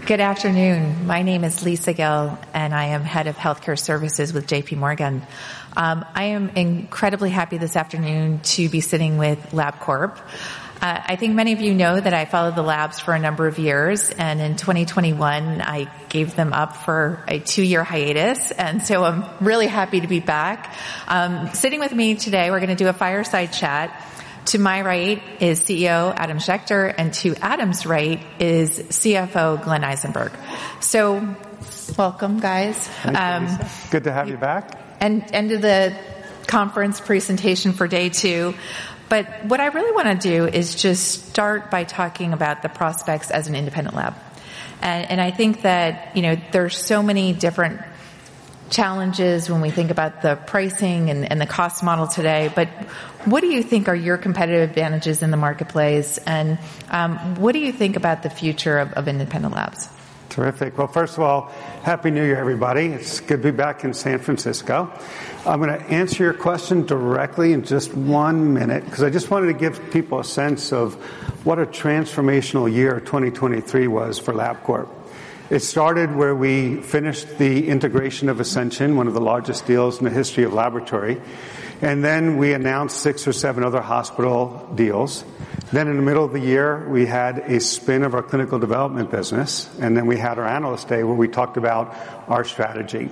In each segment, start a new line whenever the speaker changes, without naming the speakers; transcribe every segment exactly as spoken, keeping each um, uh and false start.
Good afternoon. My name is Lisa Gill, and I am Head of Healthcare Services with J P Morgan. Um, I am incredibly happy this afternoon to be sitting with LabCorp. Uh, I think many of you know that I followed the labs for a number of years, and in twenty twenty-one, I gave them up for a two-year hiatus, and so I'm really happy to be back. Um, sitting with me today, we're going to do a fireside chat. To my right is C E O Adam Schechter, and to Adam's right is C F O Glenn Eisenberg. So, welcome, guys.
Thank um, you, Lisa. Good to have you back.
And end of the conference presentation for day two. But what I really want to do is just start by talking about the prospects as an independent lab. And, and I think that, you know, there's so many different challenges when we think about the pricing and, and the cost model today, but what do you think are your competitive advantages in the marketplace, and um, what do you think about the future of, of independent labs?
Terrific. Well, first of all, Happy New Year, everybody. It's good to be back in San Francisco. I'm going to answer your question directly in just one minute, because I just wanted to give people a sense of what a transformational year twenty twenty-three was for LabCorp. It started where we finished the integration of Ascension, one of the largest deals in the history of laboratory. And then we announced six or seven other hospital deals. Then in the middle of the year, we had a spin of our clinical development business. And then we had our analyst day where we talked about our strategy.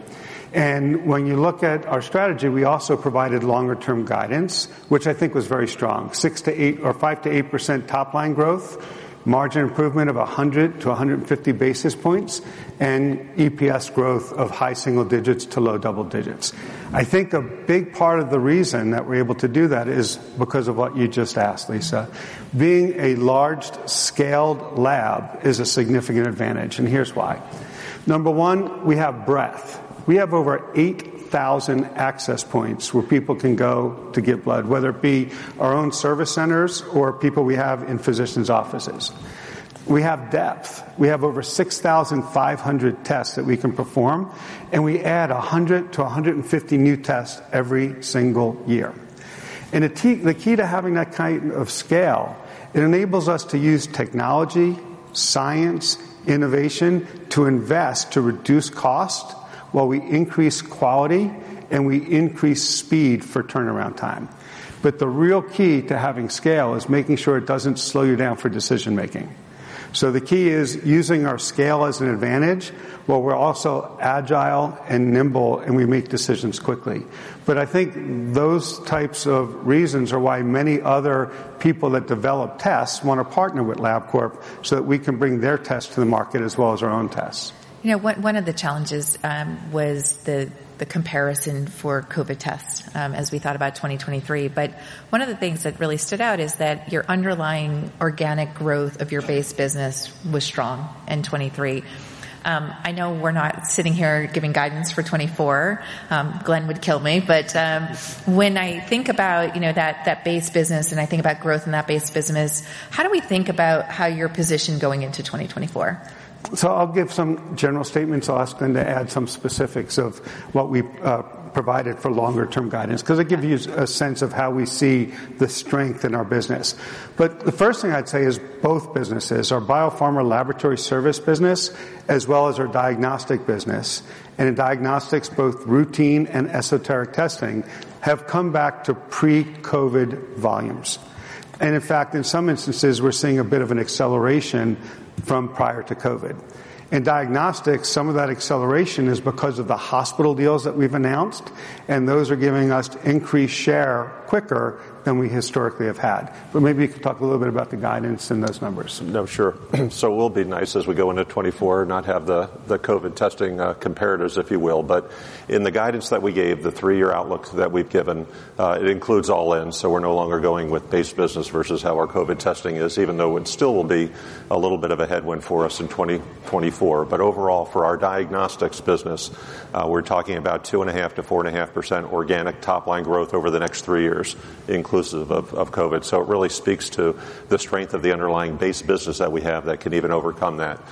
And when you look at our strategy, we also provided longer term guidance, which I think was very strong. Six to eight or five to eight percent top line growth, margin improvement of one hundred to one hundred fifty basis points, and E P S growth of high single digits to low double digits. I think a big part of the reason that we're able to do that is because of what you just asked, Lisa. Being a large-scaled lab is a significant advantage, and here's why. Number one, we have breadth. We have over eight thousand access points where people can go to give blood, whether it be our own service centers or people we have in physicians' offices. We have depth. We have over six thousand five hundred tests that we can perform, and we add one hundred to one hundred fifty new tests every single year. And the key, the key to having that kind of scale, it enables us to use technology, science, innovation to invest to reduce cost, while we increase quality and we increase speed for turnaround time. But the real key to having scale is making sure it doesn't slow you down for decision making. So the key is using our scale as an advantage, while we're also agile and nimble and we make decisions quickly. But I think those types of reasons are why many other people that develop tests want to partner with LabCorp so that we can bring their tests to the market as well as our own tests.
You know, one, one of the challenges um, was the the comparison for COVID tests um, as we thought about twenty twenty-three. But one of the things that really stood out is that your underlying organic growth of your base business was strong in twenty-three. Um, I know we're not sitting here giving guidance for twenty-four. Um, Glenn would kill me. But um, when I think about, you know, that, that base business and I think about growth in that base business, how do we think about how you're positioned going into twenty twenty-four?
So I'll give some general statements. I'll ask them to add some specifics of what we uh, provided for longer-term guidance, because it gives you a sense of how we see the strength in our business. But the first thing I'd say is both businesses, our biopharma laboratory service business as well as our diagnostic business, and in diagnostics, both routine and esoteric testing, have come back to pre-COVID volumes. And in fact, in some instances, we're seeing a bit of an acceleration from prior to COVID. In diagnostics, some of that acceleration is because of the hospital deals that we've announced, and those are giving us increased share quicker than we historically have had. But maybe you could talk a little bit about the guidance and those numbers.
No, sure. So it will be nice as we go into twenty-four, not have the, the COVID testing uh, comparators, if you will. But in the guidance that we gave, the three-year outlook that we've given, uh, it includes all in. So we're no longer going with base business versus how our COVID testing is, even though it still will be a little bit of a headwind for us in twenty twenty-four. But overall, for our diagnostics business, uh, we're talking about two and a half to four and a half percent organic top-line growth over the next three years, including Of, of COVID. So it really speaks to the strength of the underlying base business that we have that can even overcome that.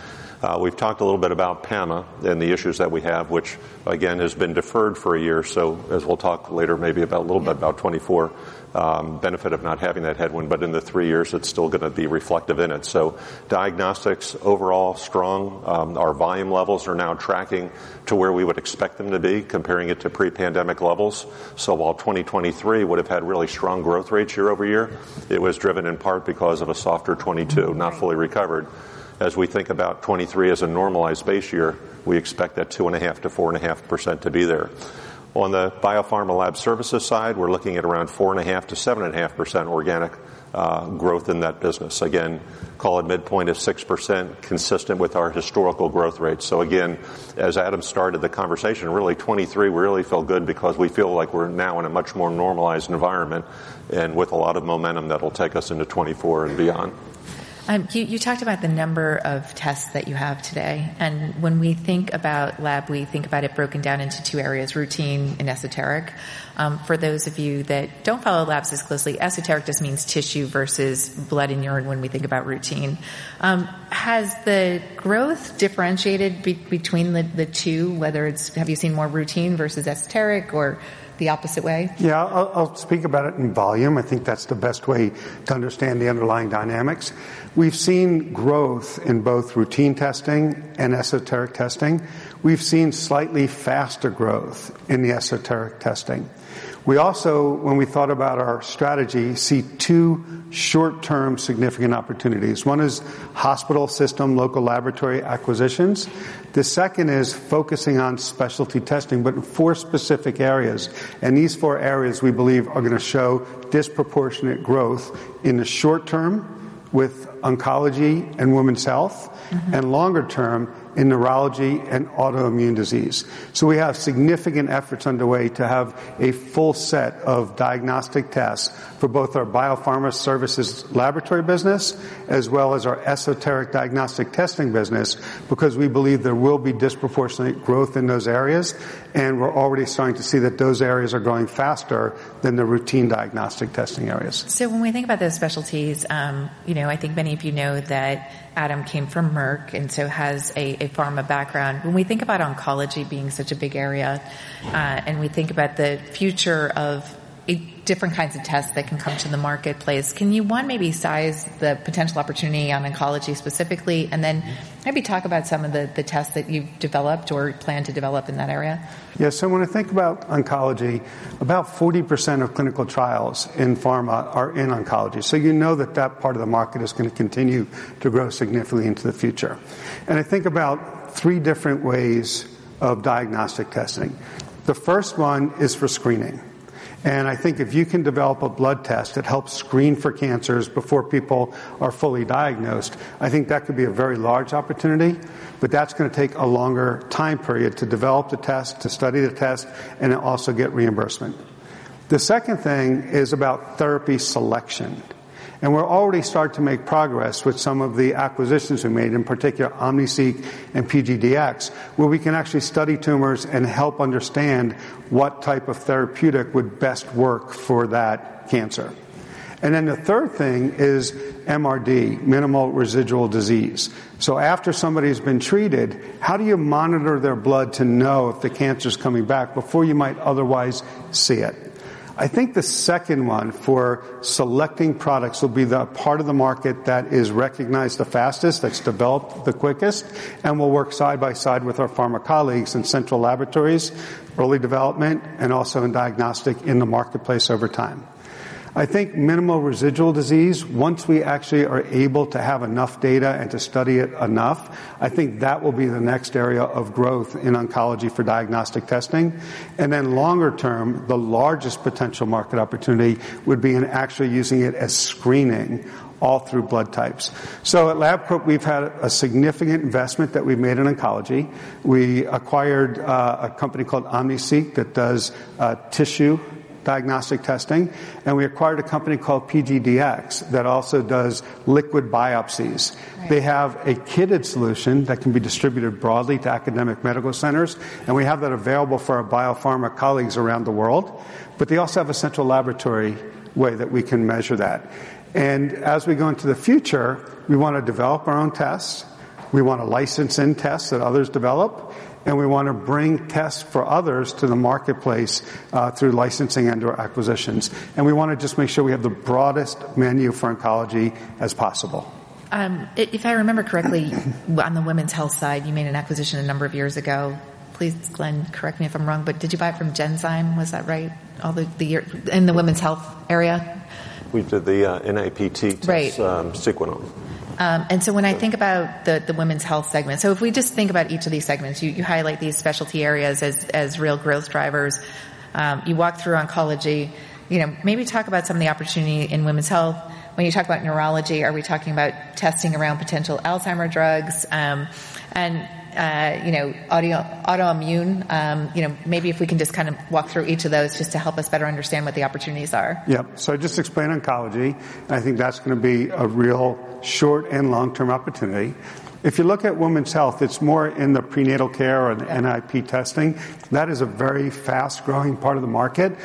Uh, we've talked a little bit about PAMA and the issues that we have, which, again, has been deferred for a year. So as we'll talk later maybe about a little bit about twenty-four, um, benefit of not having that headwind. But in the three years, it's still going to be reflective in it. So diagnostics overall strong. Um, our volume levels are now tracking to where we would expect them to be, comparing it to pre-pandemic levels. So while twenty twenty-three would have had really strong growth rates year over year, it was driven in part because of a softer twenty-two, not fully recovered. As we think about twenty-three as a normalized base year, we expect that two and a half to four and a half percent to be there. On the biopharma lab services side, we're looking at around four and a half to seven and a half percent organic uh, growth in that business. Again, call it midpoint of six percent, consistent with our historical growth rates. So again, as Adam started the conversation, really twenty-three we really feel good because we feel like we're now in a much more normalized environment and with a lot of momentum that'll take us into twenty-four and beyond.
Um, you, you talked about the number of tests that you have today, and when we think about lab, we think about it broken down into two areas, routine and esoteric. Um, for those of you that don't follow labs as closely, esoteric just means tissue versus blood and urine when we think about routine. Um, has the growth differentiated be- between the, the two, whether it's, have you seen more routine versus esoteric, or the opposite way?
Yeah, I'll, I'll speak about it in volume. I think that's the best way to understand the underlying dynamics. We've seen growth in both routine testing and esoteric testing. We've seen slightly faster growth in the esoteric testing. We also, when we thought about our strategy, see two short-term significant opportunities. One is hospital system, local laboratory acquisitions. The second is focusing on specialty testing, but in four specific areas. And these four areas, we believe, are going to show disproportionate growth in the short term with oncology and women's health, mm-hmm. and longer term in neurology and autoimmune disease. So we have significant efforts underway to have a full set of diagnostic tests for both our biopharma services laboratory business as well as our esoteric diagnostic testing business, because we believe there will be disproportionate growth in those areas, and we're already starting to see that those areas are growing faster than the routine diagnostic testing areas.
So when we think about those specialties, um, you know, I think many of you know that Adam came from Merck and so has a, a pharma background. When we think about oncology being such a big area, uh, and we think about the future of a, different kinds of tests that can come to the marketplace, can you, one, maybe size the potential opportunity on oncology specifically, and then maybe talk about some of the, the tests that you've developed or plan to develop in that area?
Yeah, so when I think about oncology, about forty percent of clinical trials in pharma are in oncology. So you know that that part of the market is going to continue to grow significantly into the future. And I think about three different ways of diagnostic testing. The first one is for screening. And I think if you can develop a blood test that helps screen for cancers before people are fully diagnosed, I think that could be a very large opportunity. But that's going to take a longer time period to develop the test, to study the test, and also get reimbursement. The second thing is about therapy selection. And we're already starting to make progress with some of the acquisitions we made, in particular OmniSeq and P G D X, where we can actually study tumors and help understand what type of therapeutic would best work for that cancer. And then the third thing is M R D, minimal residual disease. So after somebody's been treated, how do you monitor their blood to know if the cancer's coming back before you might otherwise see it? I think the second one for selecting products will be the part of the market that is recognized the fastest, that's developed the quickest, and will work side by side with our pharma colleagues in central laboratories, early development, and also in diagnostic in the marketplace over time. I think minimal residual disease, once we actually are able to have enough data and to study it enough, I think that will be the next area of growth in oncology for diagnostic testing. And then longer term, the largest potential market opportunity would be in actually using it as screening all through blood types. So at LabCorp, we've had a significant investment that we've made in oncology. We acquired uh, a company called OmniSeq that does uh, tissue diagnostic testing, and we acquired a company called P G D X that also does liquid biopsies. Right. They have a kitted solution that can be distributed broadly to academic medical centers, and we have that available for our biopharma colleagues around the world. But they also have a central laboratory way that we can measure that. And as we go into the future, we want to develop our own tests, We want to license in tests that others develop, and we want to bring tests for others to the marketplace uh, through licensing and or acquisitions. And we want to just make sure we have the broadest menu for oncology as possible.
Um, if I remember correctly, on the women's health side, you made an acquisition a number of years ago. Please, Glenn, correct me if I'm wrong, but did you buy it from Genzyme? Was that right? All the, the year, in the women's health area?
We did the uh, N I P T test,
right.
um, Sequenom.
Um, and so when I think about the, the women's health segment, so if we just think about each of these segments, you, you highlight these specialty areas as, as real growth drivers. Um, you walk through oncology. You know, maybe talk about some of the opportunity in women's health. When you talk about neurology, are we talking about testing around potential Alzheimer drugs? Um, and Uh, you know, audio, autoimmune, um, you know, maybe if we can just kind of walk through each of those just to help us better understand what the opportunities are.
Yep. So I just explained oncology. I think that's going to be a real short and long-term opportunity. If you look at women's health, it's more in the prenatal care or the N I P testing. That is a very fast-growing part of the market.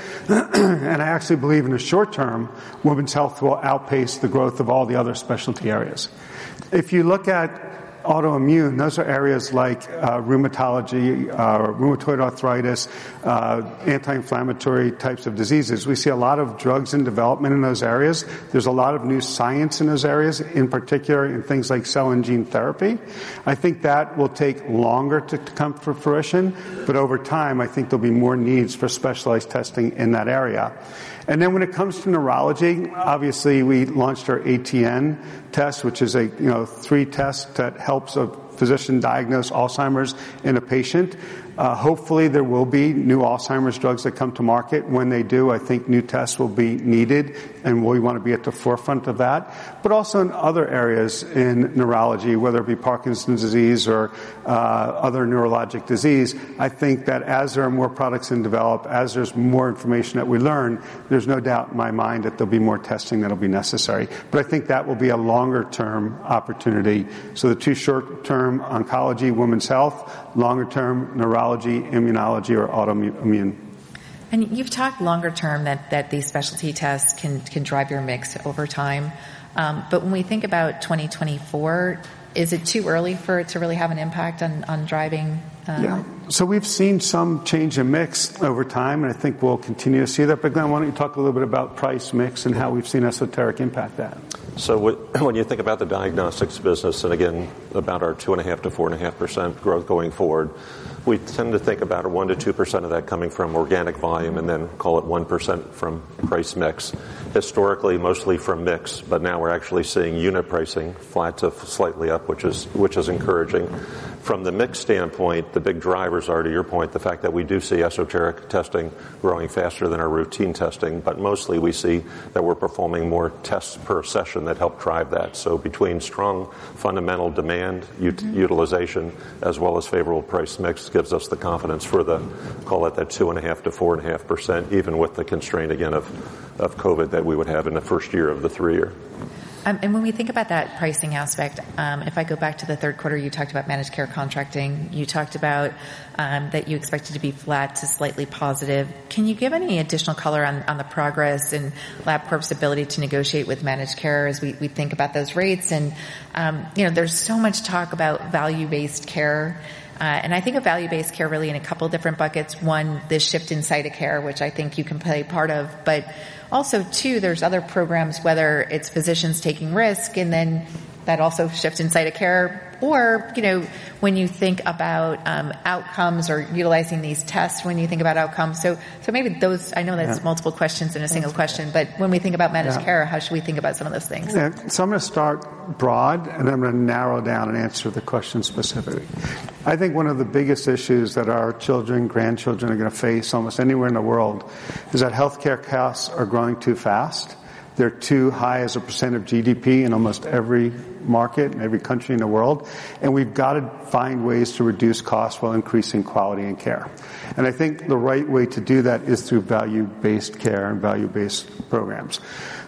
And I actually believe in the short term, women's health will outpace the growth of all the other specialty areas. If you look at autoimmune, those are areas like uh, rheumatology, uh, rheumatoid arthritis, uh, anti-inflammatory types of diseases. We see a lot of drugs in development in those areas. There's a lot of new science in those areas, in particular in things like cell and gene therapy. I think that will take longer to, to come to fruition, but over time I think there'll be more needs for specialized testing in that area. And then when it comes to neurology, obviously we launched our A T N test, which is a, you know, three test that helps a physician diagnose Alzheimer's in a patient. Uh, hopefully there will be new Alzheimer's drugs that come to market. When they do, I think new tests will be needed, and we want to be at the forefront of that. But also in other areas in neurology, whether it be Parkinson's disease or uh, other neurologic disease, I think that as there are more products in develop, as there's more information that we learn, there's no doubt in my mind that there'll be more testing that'll be necessary. But I think that will be a longer-term opportunity. So the two short-term, oncology, women's health, longer-term, neurology, immunology, or autoimmune.
And you've talked longer term that, that these specialty tests can, can drive your mix over time. Um, but when we think about twenty twenty-four, is it too early for it to really have an impact on, on driving? Um,
yeah. So we've seen some change in mix over time, and I think we'll continue to see that. But Glenn, why don't you talk a little bit about price mix and how we've seen Esoteric impact that?
So when you think about the diagnostics business, and again, about our two and a half to four and a half percent growth going forward, we tend to think about a one to two percent of that coming from organic volume, and then call it one percent from price mix. Historically, mostly from mix, but now we're actually seeing unit pricing flat to slightly up, which is which is encouraging. From the mix standpoint, the big drivers are, to your point, the fact that we do see esoteric testing growing faster than our routine testing, but mostly we see that we're performing more tests per session that help drive that. So between strong fundamental demand ut- mm-hmm. utilization as well as favorable price mix gives us the confidence for the, call it that two and a half to four and a half percent, even with the constraint again of, of COVID that we would have in the first year of the three year.
Um, and when we think about that pricing aspect, um, if I go back to the third quarter, you talked about managed care contracting. You talked about um, that you expected to be flat to slightly positive. Can you give any additional color on, on the progress and LabCorp's ability to negotiate with managed care as we, we think about those rates? And, um, you know, there's so much talk about value-based care. Uh, and I think of value-based care really in a couple different buckets. One, this shift in site of care, which I think you can play part of. But also, two, there's other programs, whether it's physicians taking risk, and then that also shifts in site of care. Or, you know, when you think about um, outcomes or utilizing these tests, when you think about outcomes. So so maybe those, I know that's yeah. multiple questions in a single question, but when we think about managed yeah. care, how should we think about some of those things?
Yeah. So I'm going to start broad, and I'm going to narrow down and answer the question specifically. I think one of the biggest issues that our children, grandchildren are going to face almost anywhere in the world is that healthcare costs are growing too fast. They're too high as a percent of G D P in almost every market in every country in the world. And we've got to find ways to reduce costs while increasing quality and care. And I think the right way to do that is through value-based care and value-based programs.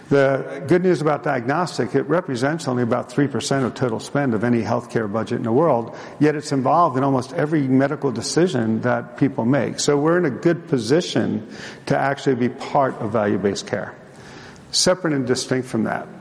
The good news about diagnostic, it represents only about three percent of total spend of any healthcare budget in the world, yet it's involved in almost every medical decision that people make. So we're in a good position to actually be part of value-based care. Separate and distinct from that,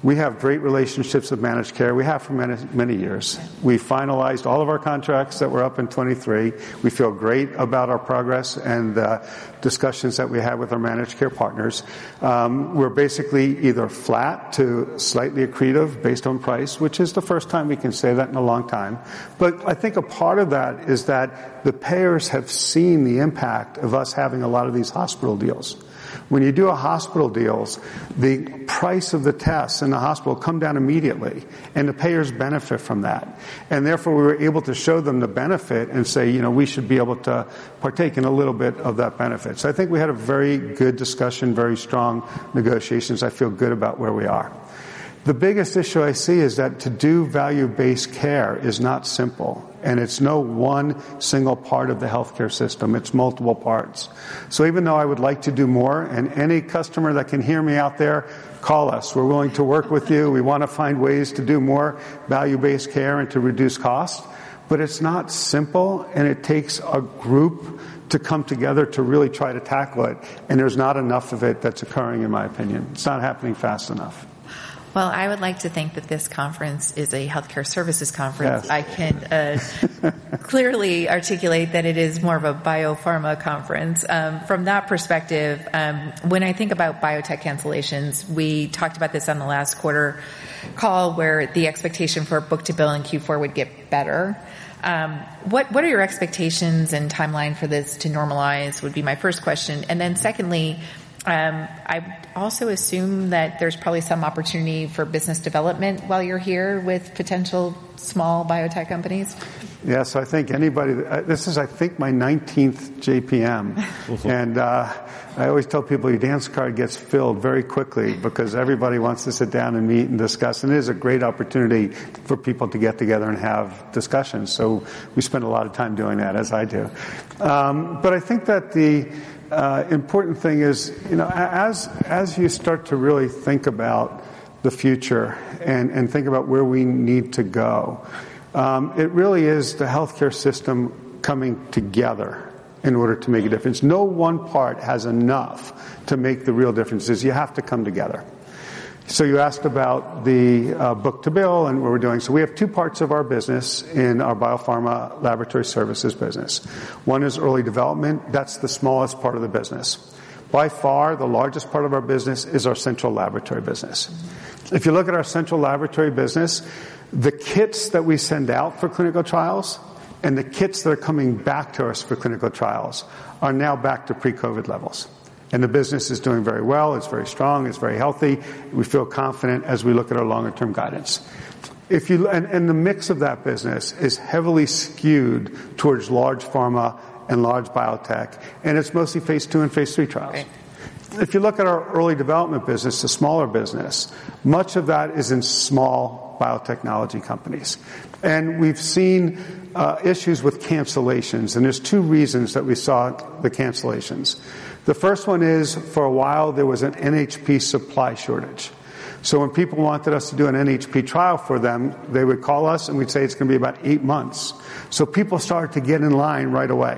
We have great relationships with managed care. We have for many, many years. We finalized all of our contracts that were up in twenty-three. We feel great about our progress and uh, discussions that we have with our managed care partners. Um, we're basically either flat to slightly accretive based on price, which is the first time we can say that in a long time. But I think a part of that is that the payers have seen the impact of us having a lot of these hospital deals. When you do a hospital deals, the price of the tests in the hospital come down immediately, and the payers benefit from that. And therefore, we were able to show them the benefit and say, you know, we should be able to partake in a little bit of that benefit. So I think we had a very good discussion, very strong negotiations. I feel good about where we are. The biggest issue I see is that to do value-based care is not simple, and it's no one single part of the healthcare system. It's multiple parts. So even though I would like to do more, and any customer that can hear me out there, call us. We're willing to work with you. We want to find ways to do more value-based care and to reduce costs. But it's not simple, and it takes a group to come together to really try to tackle it. And there's not enough of it that's occurring, in my opinion. It's not happening fast enough.
Well, I would like to think that this conference is a healthcare services conference.
Yes.
I can uh, clearly articulate that it is more of a biopharma conference. Um, from that perspective, um, when I think about biotech cancellations, we talked about this on the last quarter call where the expectation for book-to-bill in Q four would get better. Um, what, what are your expectations and timeline for this to normalize would be my first question. And then secondly, Um, I also assume that there's probably some opportunity for business development while you're here with potential small biotech companies.
Yes, I think anybody, uh, this is, I think, my nineteenth J P M. And uh, I always tell people your dance card gets filled very quickly because everybody wants to sit down and meet and discuss. And it is a great opportunity for people to get together and have discussions. So we spend a lot of time doing that, as I do. Um, but I think that the Uh, important thing is, you know, as as you start to really think about the future and, and think about where we need to go, um, it really is the healthcare system coming together in order to make a difference. No one part has enough to make the real differences. You have to come together. So you asked about the uh, book-to-bill and what we're doing. So we have two parts of our business in our biopharma laboratory services business. One is early development. That's the smallest part of the business. By far, the largest part of our business is our central laboratory business. If you look at our central laboratory business, the kits that we send out for clinical trials and the kits that are coming back to us for clinical trials are now back to pre-COVID levels. And the business is doing very well. It's very strong. It's very healthy. We feel confident as we look at our longer-term guidance. If you and, and the mix of that business is heavily skewed towards large pharma and large biotech, and it's mostly phase two and phase three trials. Okay. If you look at our early development business, the smaller business, much of that is in small biotechnology companies. And we've seen uh, issues with cancellations, and there's two reasons that we saw the cancellations. The first one is, for a while, there was an N H P supply shortage. So when people wanted us to do an N H P trial for them, they would call us and we'd say it's going to be about eight months. So people started to get in line right away.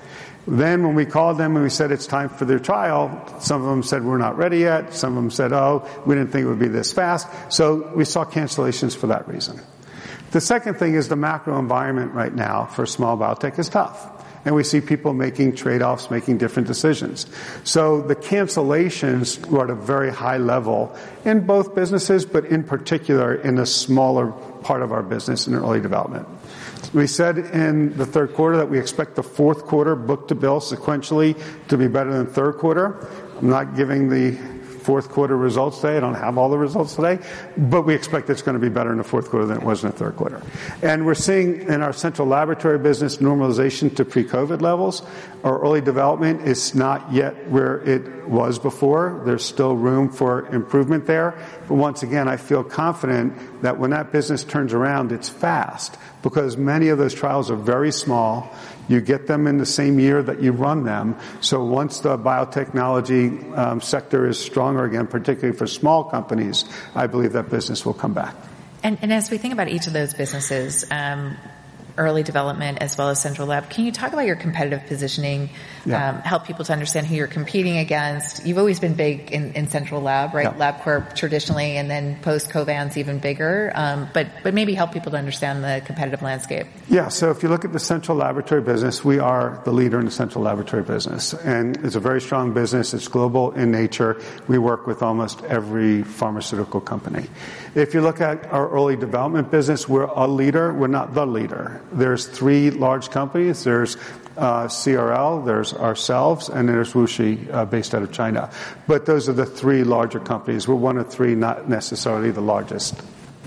Then when we called them and we said it's time for their trial, some of them said we're not ready yet. Some of them said, oh, we didn't think it would be this fast. So we saw cancellations for that reason. The second thing is the macro environment right now for small biotech is tough. And we see people making trade-offs, making different decisions. So the cancellations were at a very high level in both businesses, but in particular in the smaller part of our business in early development. We said in the third quarter that we expect the fourth quarter book-to-bill sequentially to be better than third quarter. I'm not giving the fourth quarter results today. I don't have all the results today, but we expect it's going to be better in the fourth quarter than it was in the third quarter. And we're seeing in our central laboratory business normalization to pre-COVID levels. Our early development is not yet where it was before. There's still room for improvement there. But once again, I feel confident that when that business turns around, it's fast because many of those trials are very small. You get them in the same year that you run them. So once the biotechnology um, sector is stronger again, particularly for small companies, I believe that business will come back.
And, and as we think about each of those businesses, um, early development as well as central lab. Can you talk about your competitive positioning, yeah. um, help people to understand who you're competing against? You've always been big in, in central lab, right? Yeah. LabCorp traditionally, and then post-Covance even bigger. Um, but, but maybe help people to understand the competitive landscape.
Yeah, so if you look at the central laboratory business, we are the leader in the central laboratory business. And it's a very strong business. It's global in nature. We work with almost every pharmaceutical company. If you look at our early development business, we're a leader. We're not the leader. There's three large companies. There's uh, C R L, there's ourselves, and there's WuXi, uh, based out of China. But those are the three larger companies. We're one of three, not necessarily the largest.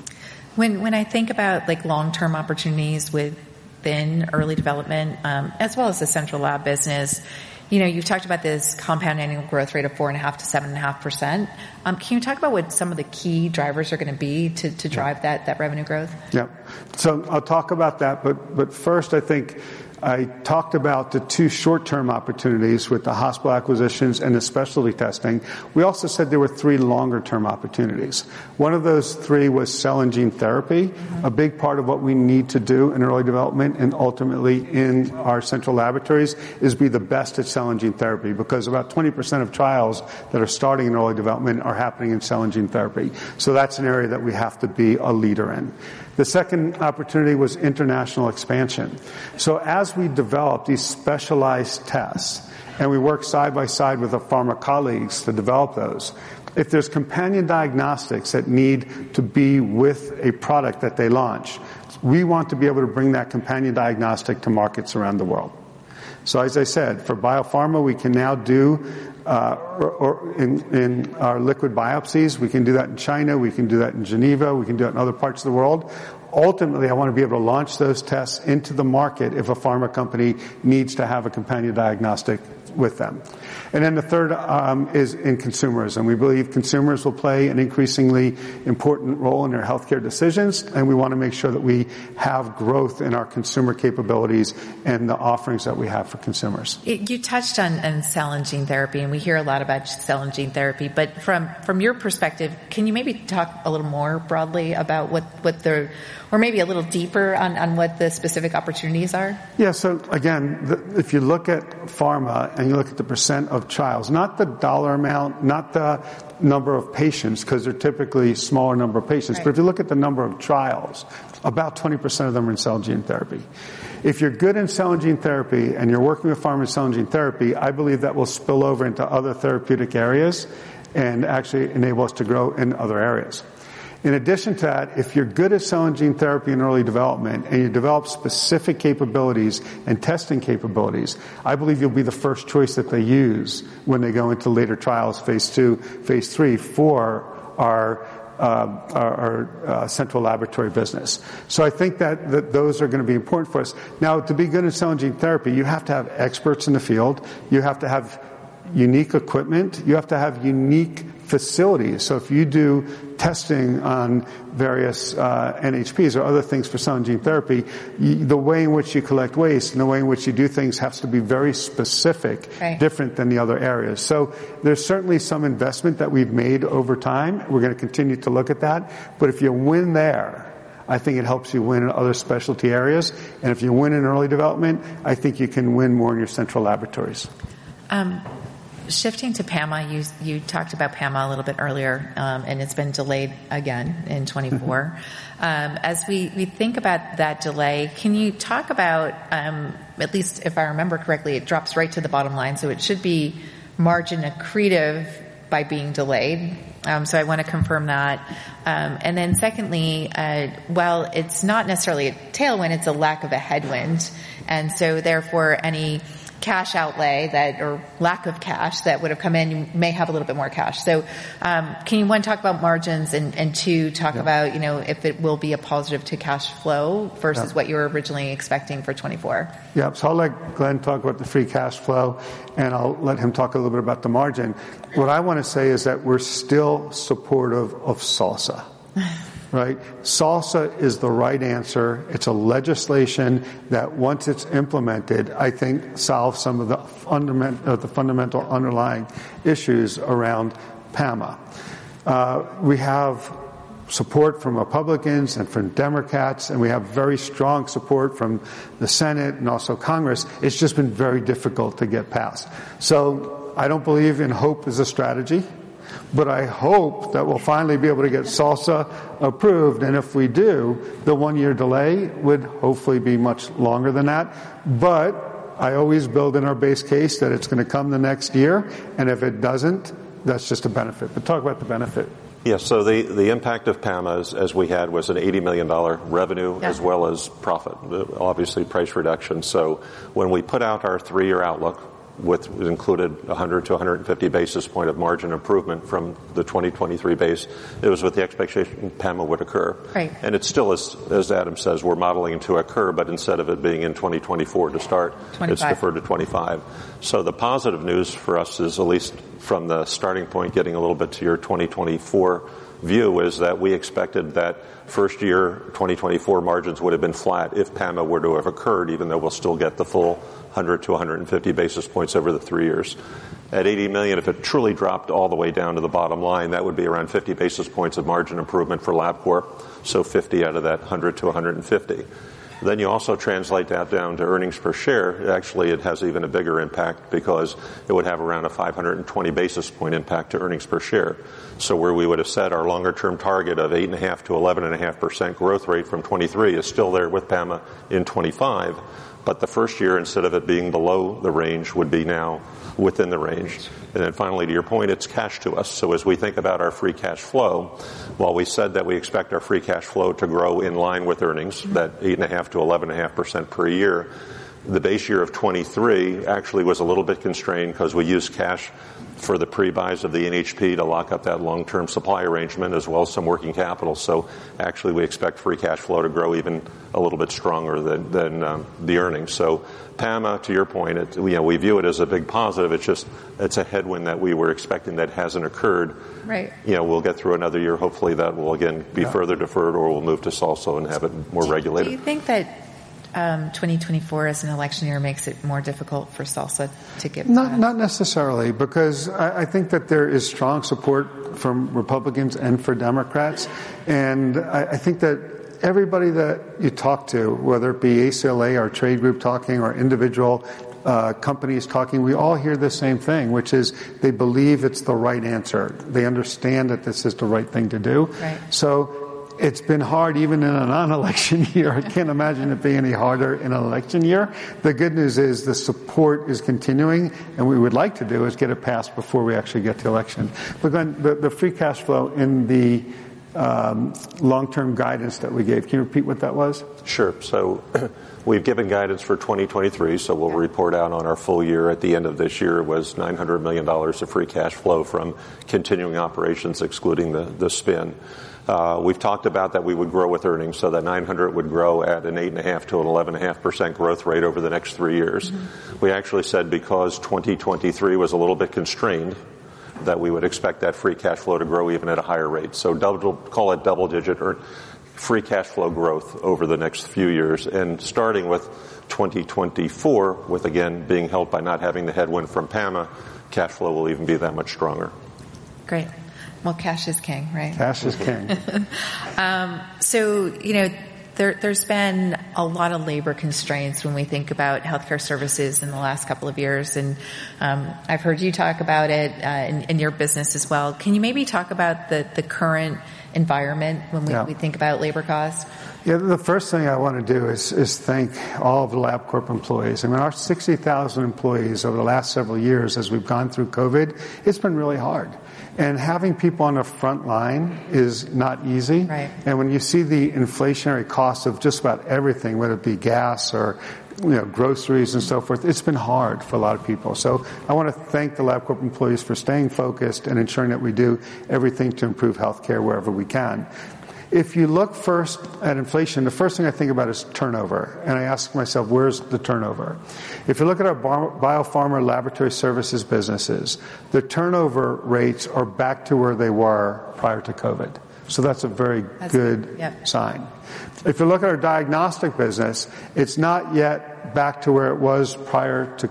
When when I think about like long-term opportunities within early development, um, as well as the central lab business, you know, you've talked about this compound annual growth rate of four and a half to seven and a half percent. Um, can you talk about what some of the key drivers are going to be to, to drive yeah. that, that revenue growth?
Yeah. So I'll talk about that, but, but first I think I talked about the two short-term opportunities with the hospital acquisitions and the specialty testing. We also said there were three longer-term opportunities. One of those three was cell and gene therapy. Mm-hmm. A big part of what we need to do in early development and ultimately in our central laboratories is be the best at cell and gene therapy, because about twenty percent of trials that are starting in early development are happening in cell and gene therapy. So that's an area that we have to be a leader in. The second opportunity was international expansion. So as we develop these specialized tests, and we work side by side with our pharma colleagues to develop those, if there's companion diagnostics that need to be with a product that they launch, we want to be able to bring that companion diagnostic to markets around the world. So as I said, for biopharma, we can now do Uh, or, or in, in our liquid biopsies. We can do that in China. We can do that in Geneva. We can do it in other parts of the world. Ultimately, I want to be able to launch those tests into the market if a pharma company needs to have a companion diagnostic with them. And then the third um, is in consumerism. We believe consumers will play an increasingly important role in their healthcare decisions, and we want to make sure that we have growth in our consumer capabilities and the offerings that we have for consumers.
You touched on, on cell and gene therapy, and we hear a lot about cell and gene therapy, but from, from your perspective, can you maybe talk a little more broadly about what, what the, or maybe a little deeper on, on what the specific opportunities are?
Yeah, so again, the, if you look at pharma and you look at the percent of trials, not the dollar amount, not the number of patients, because they're typically smaller number of patients, right. But if you look at the number of trials, about twenty percent of them are in cell and gene therapy. If you're good in cell and gene therapy and you're working with pharma in cell and gene therapy, I believe that will spill over into other therapeutic areas and actually enable us to grow in other areas. In addition to that, if you're good at cell and gene therapy in early development and you develop specific capabilities and testing capabilities, I believe you'll be the first choice that they use when they go into later trials, phase two, phase three, for our Uh, our, our uh, central laboratory business. So I think that, that those are going to be important for us. Now, to be good in cell and gene therapy, you have to have experts in the field. You have to have unique equipment. You have to have unique facilities. So if you do testing on various uh, N H Ps or other things for cell and gene therapy, you, the way in which you collect waste and the way in which you do things has to be very specific, right. Different than the other areas. So there's certainly some investment that we've made over time. We're going to continue to look at that. But if you win there, I think it helps you win in other specialty areas. And if you win in early development, I think you can win more in your central laboratories.
Um. Shifting to PAMA, you you talked about PAMA a little bit earlier, um, and it's been delayed again in twenty-four. um, as we, we think about that delay, can you talk about, um, at least if I remember correctly, it drops right to the bottom line, so it should be margin accretive by being delayed. Um, so I want to confirm that. Um, and then secondly, uh, while it's not necessarily a tailwind, it's a lack of a headwind, and so therefore any cash outlay that, or lack of cash that would have come in, you may have a little bit more cash. So, um, can you, one, talk about margins, and, and two, talk yeah. about, you know, if it will be a positive to cash flow versus yeah. what you were originally expecting for twenty-four?
Yeah, so I'll let Glenn talk about the free cash flow, and I'll let him talk a little bit about the margin. What I want to say is that we're still supportive of SALSA. Right? SALSA is the right answer. It's a legislation that, once it's implemented, I think solves some of the fundamental, uh, the fundamental underlying issues around PAMA. Uh, we have support from Republicans and from Democrats, and we have very strong support from the Senate and also Congress. It's just been very difficult to get passed. So I don't believe in hope as a strategy, but I hope that we'll finally be able to get SALSA approved, and if we do, the one-year delay would hopefully be much longer than that. But I always build in our base case that it's going to come the next year, and if it doesn't, that's just a benefit. But talk about the benefit.
Yes, so the, the impact of PAMA, as, as we had, was an eighty million dollars revenue yeah. as well as profit, obviously price reduction. So when we put out our three-year outlook, with it included one hundred to one hundred fifty basis point of margin improvement from the twenty twenty-three base, it was with the expectation PAMA would occur.
Right.
And it still is, as Adam says, we're modeling to occur, but instead of it being in twenty twenty-four to start, twenty-five. It's deferred to twenty-five. So the positive news for us is, at least from the starting point, getting a little bit to your twenty twenty-four view, is that we expected that first year twenty twenty-four margins would have been flat if PAMA were to have occurred, even though we'll still get the full one hundred to one hundred fifty basis points over the three years. At eighty million, if it truly dropped all the way down to the bottom line, that would be around fifty basis points of margin improvement for LabCorp, so fifty out of that one hundred to one hundred fifty. Then you also translate that down to earnings per share. Actually, it has even a bigger impact because it would have around a five hundred twenty basis point impact to earnings per share. So where we would have set our longer-term target of eight point five to eleven point five percent growth rate from twenty-three is still there with PAMA in twenty-five. But the first year, instead of it being below the range, would be now within the range. And then finally, to your point, it's cash to us. So as we think about our free cash flow, while we said that we expect our free cash flow to grow in line with earnings, that eight point five to eleven point five percent per year, the base year of twenty-three actually was a little bit constrained because we used cash for the pre-buys of the N H P to lock up that long-term supply arrangement, as well as some working capital. So actually we expect free cash flow to grow even a little bit stronger than, than um, the earnings. So PAMA, to your point, it, you know, we view it as a big positive. It's just, it's a headwind that we were expecting that hasn't occurred.
Right.
You know, we'll get through another year. Hopefully that will again be yeah. further deferred, or we'll move to SALSA and have it more
do,
regulated.
Do you think that Um, twenty twenty-four as an election year makes it more difficult for SALSA to get
not, not necessarily, because I, I think that there is strong support from Republicans and for Democrats, and I, I think that everybody that you talk to, whether it be A C L A, our trade group talking, or individual uh, companies talking, we all hear the same thing, which is they believe it's the right answer. They understand that this is the right thing to do.
Right.
So it's been hard even in a non-election year. I can't imagine it being any harder in an election year. The good news is the support is continuing, and what we would like to do is get it passed before we actually get to election. But then the, the free cash flow in the um, long-term guidance that we gave, can you repeat what that was?
Sure. So we've given guidance for twenty twenty-three, so we'll report out on our full year at the end of this year. It was nine hundred million dollars of free cash flow from continuing operations, excluding the, the spin. Uh, we've talked about that we would grow with earnings, so that nine hundred would grow at an eight point five to an eleven point five percent growth rate over the next three years. Mm-hmm. We actually said because twenty twenty-three was a little bit constrained, that we would expect that free cash flow to grow even at a higher rate. So double, call it double-digit or free cash flow growth over the next few years. And starting with twenty twenty-four, with again being helped by not having the headwind from PAMA, cash flow will even be that much stronger.
Great. Well, cash is king, right?
Cash is king.
um, so, you know, there, there's been a lot of labor constraints when we think about healthcare services in the last couple of years, and um, I've heard you talk about it uh, in, in your business as well. Can you maybe talk about the, the current environment when we, yeah. we think about labor costs?
Yeah, the first thing I want to do is, is thank all of the LabCorp employees. I mean, our sixty thousand employees over the last several years, as we've gone through COVID, it's been really hard. And having people on the front line is not easy.
Right.
And when you see the inflationary cost of just about everything, whether it be gas or you know, groceries and so forth, it's been hard for a lot of people. So I want to thank the LabCorp employees for staying focused and ensuring that we do everything to improve healthcare wherever we can. If you look first at inflation, the first thing I think about is turnover. And I ask myself, where's the turnover? If you look at our biopharma laboratory services businesses, the turnover rates are back to where they were prior to COVID. So that's a very that's good yep. sign. If you look at our diagnostic business, it's not yet back to where it was prior to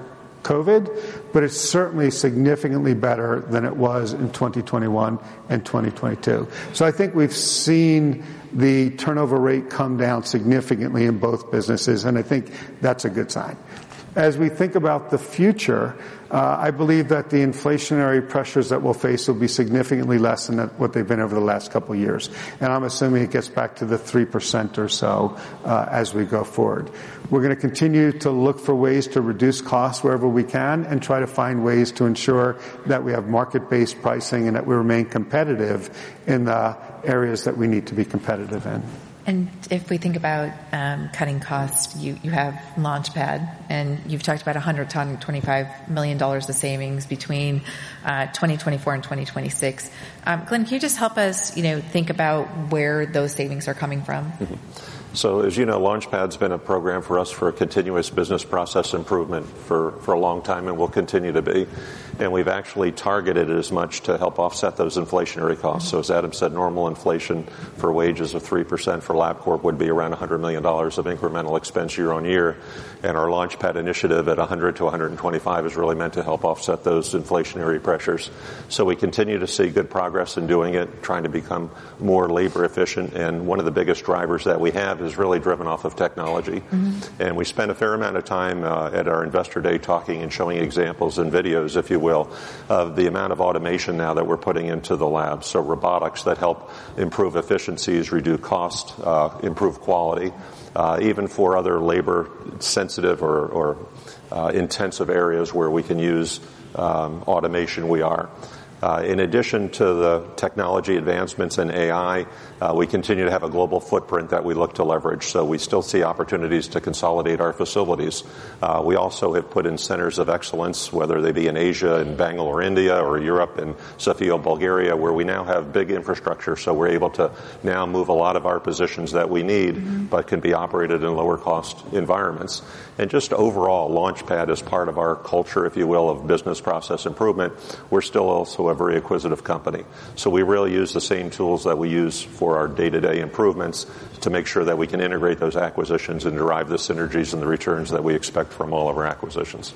COVID, but it's certainly significantly better than it was in twenty twenty-one and twenty twenty-two. So I think we've seen the turnover rate come down significantly in both businesses, and I think that's a good sign. As we think about the future, uh, I believe that the inflationary pressures that we'll face will be significantly less than what they've been over the last couple of years. And I'm assuming it gets back to the three percent or so uh, as we go forward. We're going to continue to look for ways to reduce costs wherever we can and try to find ways to ensure that we have market-based pricing and that we remain competitive in the areas that we need to be competitive in.
And if we think about um, cutting costs, you, you have Launchpad, and you've talked about one hundred to one hundred twenty-five million dollars of savings between uh, twenty twenty-four and twenty twenty-six. Um, Glenn, can you just help us, you know, think about where those savings are coming from?
Mm-hmm. So as you know, Launchpad's been a program for us for a continuous business process improvement for, for a long time and will continue to be. And we've actually targeted it as much to help offset those inflationary costs. So as Adam said, normal inflation for wages of three percent for LabCorp would be around one hundred million dollars of incremental expense year on year. And our Launchpad initiative at one hundred to one hundred twenty-five is really meant to help offset those inflationary pressures. So we continue to see good progress in doing it, trying to become more labor efficient. And one of the biggest drivers that we have is really driven off of technology. Mm-hmm. And we spent a fair amount of time uh, at our Investor Day talking and showing examples and videos, if you will, of the amount of automation now that we're putting into the lab. So robotics that help improve efficiencies, reduce cost, uh, improve quality, uh, even for other labor-sensitive or, or uh, intensive areas where we can use um, automation, we are. Uh, in addition to the technology advancements in A I, uh, we continue to have a global footprint that we look to leverage. So we still see opportunities to consolidate our facilities. Uh, we also have put in centers of excellence, whether they be in Asia, in Bangalore, India, or Europe, in Sofia, Bulgaria, where we now have big infrastructure. So we're able to now move a lot of our positions that we need, mm-hmm. but can be operated in lower cost environments. And just overall, Launchpad is part of our culture, if you will, of business process improvement. We're still also a very acquisitive company. So we really use the same tools that we use for our day-to-day improvements to make sure that we can integrate those acquisitions and derive the synergies and the returns that we expect from all of our acquisitions.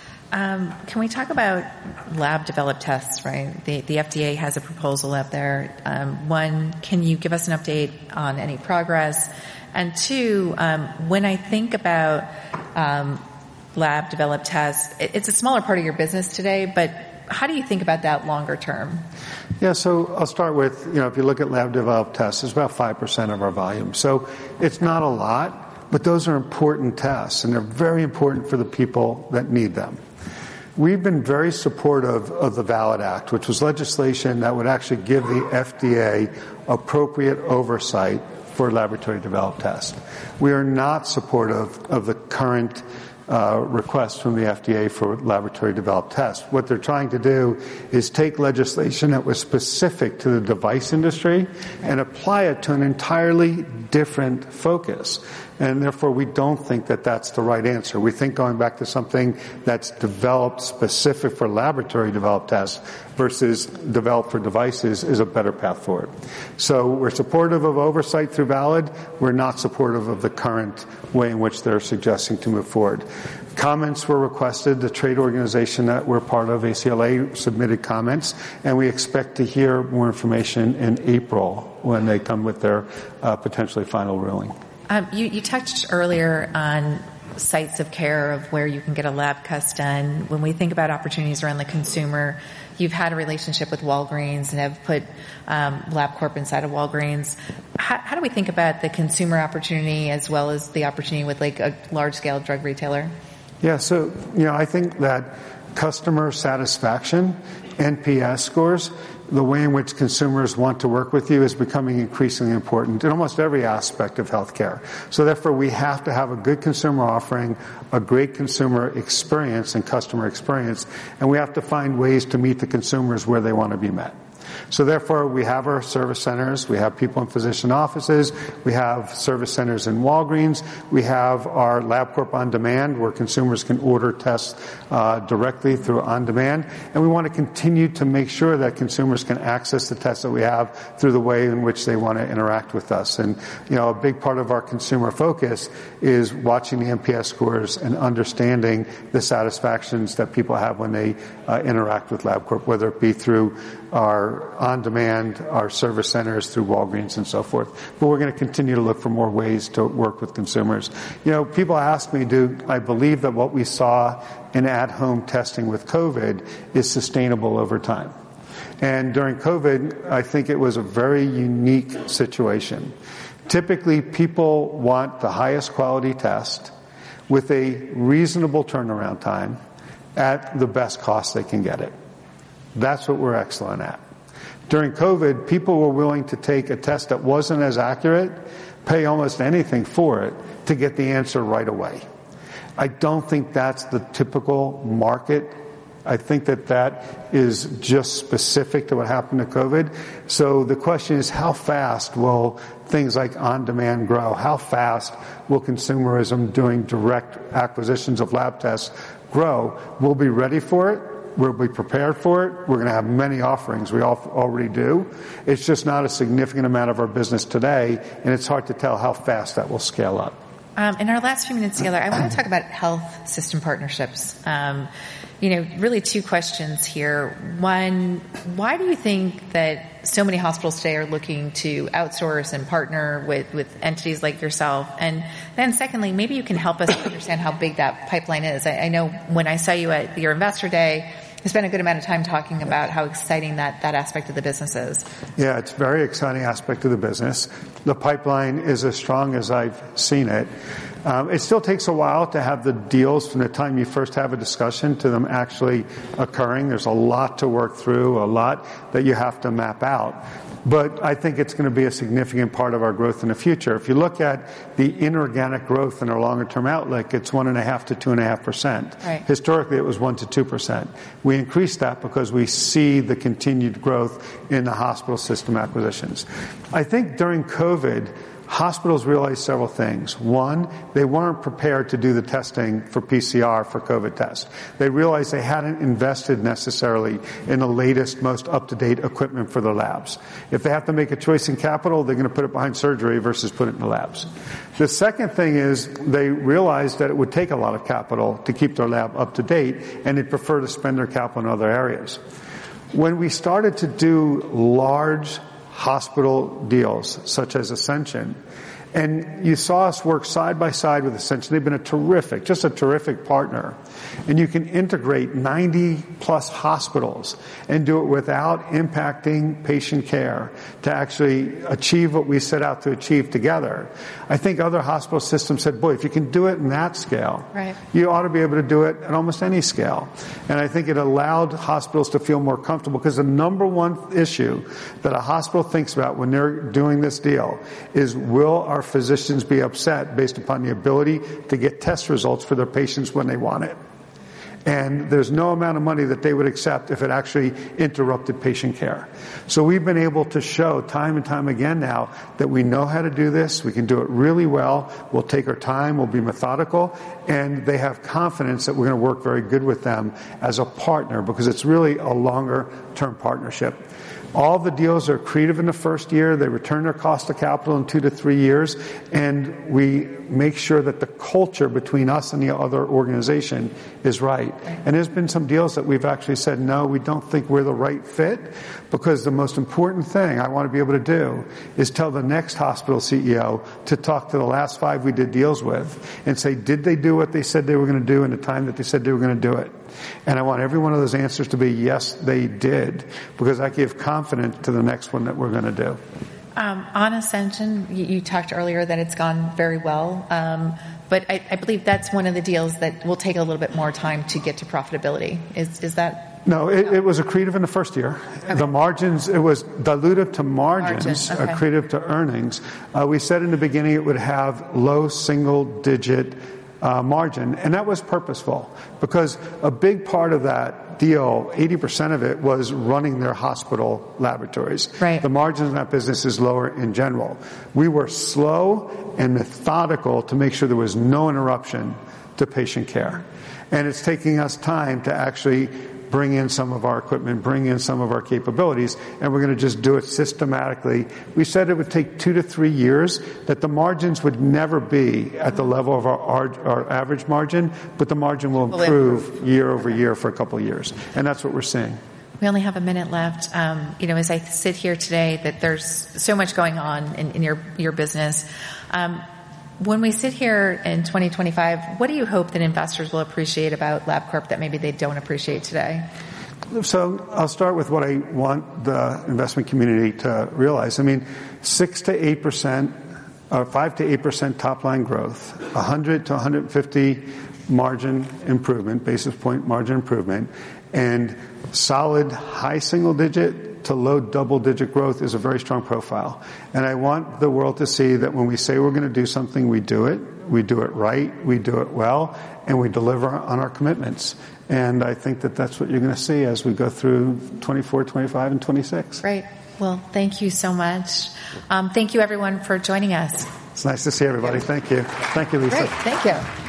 Um, can we talk about lab-developed tests, right? The, the F D A has a proposal out there. Um, one, can you give us an update on any progress? And two, um, when I think about um, lab-developed tests, it, it's a smaller part of your business today, but how do you think about that longer term?
Yeah, so I'll start with, you know, if you look at lab-developed tests, it's about five percent of our volume. So it's not a lot, but those are important tests, and they're very important for the people that need them. We've been very supportive of the VALID Act, which was legislation that would actually give the F D A appropriate oversight for laboratory-developed tests. We are not supportive of the current Uh, request from the F D A for laboratory-developed tests. What they're trying to do is take legislation that was specific to the device industry and apply it to an entirely different focus. And therefore, we don't think that that's the right answer. We think going back to something that's developed specific for laboratory-developed tests versus developed for devices is a better path forward. So we're supportive of oversight through VALID. We're not supportive of the current way in which they're suggesting to move forward. Comments were requested. The trade organization that we're part of, A C L A, submitted comments, and we expect to hear more information in April when they come with their uh, potentially final ruling.
Um, you, you touched earlier on sites of care of where you can get a lab test done. When we think about opportunities around the consumer, you've had a relationship with Walgreens and have put um, LabCorp inside of Walgreens. How, how do we think about the consumer opportunity as well as the opportunity with like a large-scale drug retailer?
Yeah, so, you know, I think that customer satisfaction, N P S scores, the way in which consumers want to work with you is becoming increasingly important in almost every aspect of healthcare. So therefore, we have to have a good consumer offering, a great consumer experience and customer experience, and we have to find ways to meet the consumers where they want to be met. So therefore, we have our service centers, we have people in physician offices, we have service centers in Walgreens, we have our LabCorp On Demand, where consumers can order tests uh, directly through On Demand, and we want to continue to make sure that consumers can access the tests that we have through the way in which they want to interact with us. And, you know, a big part of our consumer focus is watching the N P S scores and understanding the satisfactions that people have when they uh, interact with LabCorp, whether it be through our On Demand, our service centers, through Walgreens and so forth. But we're going to continue to look for more ways to work with consumers. You know, people ask me, do I believe that what we saw in at-home testing with COVID is sustainable over time? And during COVID, I think it was a very unique situation. Typically, people want the highest quality test with a reasonable turnaround time at the best cost they can get it. That's what we're excellent at. During COVID, people were willing to take a test that wasn't as accurate, pay almost anything for it, to get the answer right away. I don't think that's the typical market. I think that that is just specific to what happened to COVID. So the question is, how fast will things like On Demand grow? How fast will consumerism doing direct acquisitions of lab tests grow? We'll be ready for it. We'll be prepared for it. We're going to have many offerings. We all already do. It's just not a significant amount of our business today, and it's hard to tell how fast that will scale up.
Um, in our last few minutes together, I want to talk about health system partnerships. Um, you know, really two questions here. One, why do you think that so many hospitals today are looking to outsource and partner with, with entities like yourself? And then secondly, maybe you can help us understand how big that pipeline is. I, I know when I saw you at your Investor Day, you spent a good amount of time talking about how exciting that, that aspect of the business is.
Yeah, it's a very exciting aspect of the business. The pipeline is as strong as I've seen it. Um, it still takes a while to have the deals from the time you first have a discussion to them actually occurring. There's a lot to work through, a lot that you have to map out. But I think it's going to be a significant part of our growth in the future. If you look at the inorganic growth in our longer-term outlook, it's one and a half to two and a half percent.
Right.
Historically, it was one to two percent. We increased that because we see the continued growth in the hospital system acquisitions. I think during COVID, hospitals realized several things. One, they weren't prepared to do the testing for P C R for COVID tests. They realized they hadn't invested necessarily in the latest, most up-to-date equipment for their labs. If they have to make a choice in capital, they're going to put it behind surgery versus put it in the labs. The second thing is they realized that it would take a lot of capital to keep their lab up to date, and they'd prefer to spend their capital in other areas. When we started to do large hospital deals, such as Ascension, and you saw us work side by side with Ascension. They've been a terrific, just a terrific partner. And you can integrate ninety plus hospitals and do it without impacting patient care to actually achieve what we set out to achieve together. I think other hospital systems said, boy, if you can do it in that scale,
right,
you ought to be able to do it at almost any scale. And I think it allowed hospitals to feel more comfortable, because the number one issue that a hospital thinks about when they're doing this deal is, will our physicians be upset based upon the ability to get test results for their patients when they want it? And there's no amount of money that they would accept if it actually interrupted patient care. So we've been able to show time and time again now that we know how to do this. We can do it really well. We'll take our time. We'll be methodical. And they have confidence that we're going to work very good with them as a partner, because it's really a longer-term partnership. All the deals are accretive in the first year. They return their cost of capital in two to three years. And we make sure that the culture between us and the other organization is right. And there's been some deals that we've actually said, no, we don't think we're the right fit, because the most important thing I want to be able to do is tell the next hospital C E O to talk to the last five we did deals with and say, did they do what they said they were going to do in the time that they said they were going to do it? And I want every one of those answers to be, yes, they did, because I give confidence to the next one that we're going to do.
Um, on Ascension, you, you talked earlier that it's gone very well, um, but I, I believe that's one of the deals that will take a little bit more time to get to profitability. Is is that?
No, it, it was accretive in the first year. Okay. The margins, it was dilutive to margins, Margin. okay. accretive to earnings. Uh, we said in the beginning it would have low single-digit uh, margin, and that was purposeful because a big part of that deal, eighty percent of it, was running their hospital laboratories.
Right.
The margins in that business is lower in general. We were slow and methodical to make sure there was no interruption to patient care. And it's taking us time to actually bring in some of our equipment, bring in some of our capabilities, and we're going to just do it systematically. We said it would take two to three years, that the margins would never be at the level of our, our, our average margin, but the margin will improve year over year for a couple of years. And that's what we're seeing.
We only have a minute left. Um, you know, as I sit here today, that there's so much going on in, in your, your business. Um, When we sit here in twenty twenty-five, what do you hope that investors will appreciate about LabCorp that maybe they don't appreciate today?
So I'll start with what I want the investment community to realize. I mean, six to eight percent, or five to eight percent top line growth, one hundred to one hundred fifty margin improvement, basis point margin improvement, and solid high single digit to low double-digit growth is a very strong profile. And I want the world to see that when we say we're going to do something, we do it. We do it right. We do it well. And we deliver on our commitments. And I think that that's what you're going to see as we go through twenty-four, twenty-five, and twenty-six.
Great. Well, thank you so much. Um, thank you, everyone, for joining us.
It's nice to see everybody. Thank you. Thank you, Lisa.
Great. Thank you.